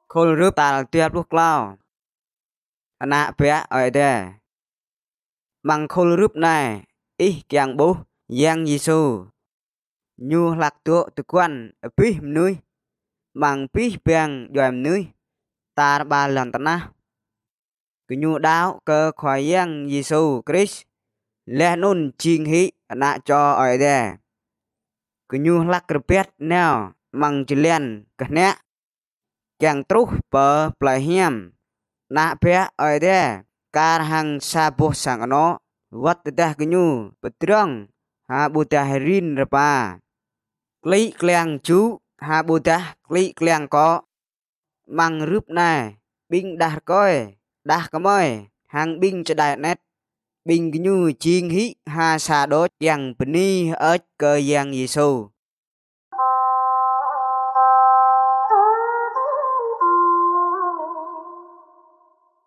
khôi rướp ta tiệp lúc lao nạ bé ở đây bằng khôi rướp này ý kiang bố giang Giêsu nhu lạc tụ tự quan ở pi nuôi bằng pi bèng doàm nuôi ta ba lần tana cứ nhu đáo cơ khỏi giang Giêsu Christ lẽ nôn chinh hí nạ cho ở đây cứ nhu lạc rượt nèo mang chỉ liền cái nè chàng trúc bờ plei hiểm nạ bé ở đây car hàng sa bo sang nó wat dah cứ nhu betrang ha buta herin rapa kli kleng chú ha buta kli kleng có mang rướp này binh đah coi đah cái môi hàng binh cho đại nét binh cứ nhu chiên hí ha sa đốt yang peni ở cơ giang Giêsu